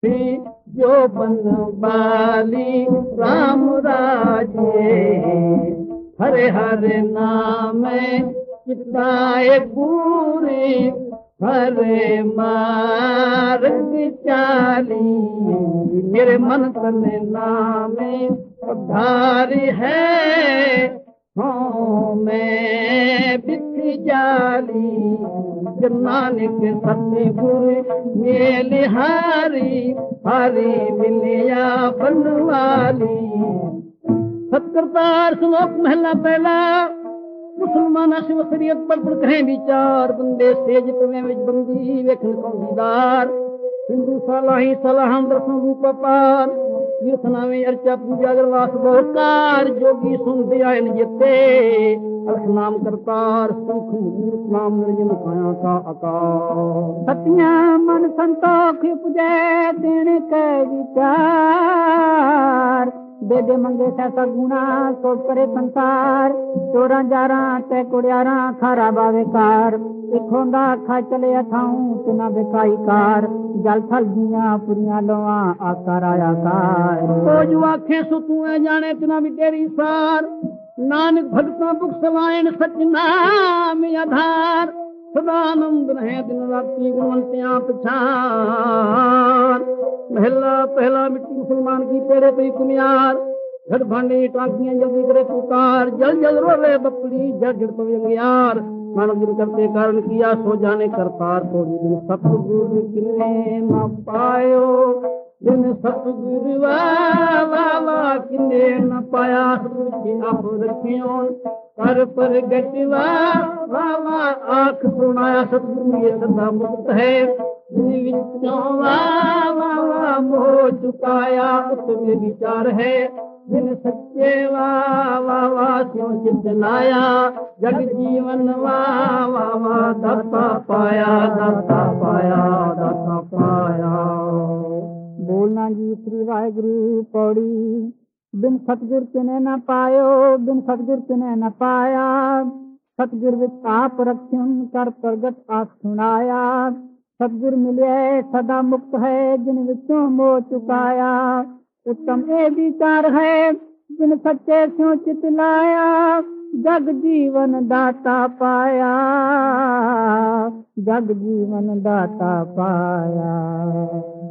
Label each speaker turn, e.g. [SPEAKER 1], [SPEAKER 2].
[SPEAKER 1] जो बनवाली राम राजे, हरे हरे नाम चिताए पूरी, हरे मार्ग चाली, मेरे मन तन नाम धारी है, हाँ मैं बिथ जाली, नानक सतगुरु मेलिहारी, हरी मिलिया बनवाली। सत्करतार श्लोक महला पहला। मुसलमान शिव शरीयत पर करें विचार, बंदे सेज तवे विच बंदी वेखन कौंदीदार, हिंदू सलाही सलाहम दर्शन रूप पार, कीर्तना में अर्चा पूजा गरवास बहुकार, जोगी सुनते आयन जिते अलख नाम करतार, सुख नाम निर्जन खाया का आकार। सतिया मन संतोख पुजै देने के विचार, दे दे मंगे सैसा गुना सो करे संसार, चोरा जारा ते कुड़ियारा खारा बावेकार, इखोंदा खा चले अथाऊं तिना बेकाई कार, जल थल जिया पुरिया लोआ आकार आया कार। तो जो आखे सो तू जाने तिना भी तेरी सार, नानक भगता बुख सवायन सच नाम आधार, सदानंद रहे दिन राती गुणवंतियां पछार। महला पहला मिट्टी मुसलमान की पेड़े पे कुमियार, घट भांडी टांकियां जल्दी करे पुकार, जल जल रोवे बपड़ी जड़ जड़ पवे यार, मानव दिन करते कारण किया सो जाने करतार, तो दिन सतगुरु किने न पायो, दिन सतगुरु वाला किने न पाया, सतगुरु आप रखियो कर पर गटवा वाला, आंख सुनाया सतगुरु ये सदा मुक्त है, जिन विचों वाला मोह चुकाया उसमें विचार है, जिन सच्चे वाला क्यों चित लाया, जग जीवन वाला दाता पाया, दाता पाया, दाता पाया। बोलना जी श्री वाहिगुरु पौड़ी, बिन सतगुर किने न पायो, बिन सतगुर किने न पाया, सतगुर विच आप रखियन कर प्रगट आस सुनाया, सतगुर मिले सदा मुक्त है, जिन विचों मोह चुकाया, उत्तम ए विचार है जिन सच्चे स्यों चित लाया, जग जीवन दाता पाया, जग जीवन दाता पाया।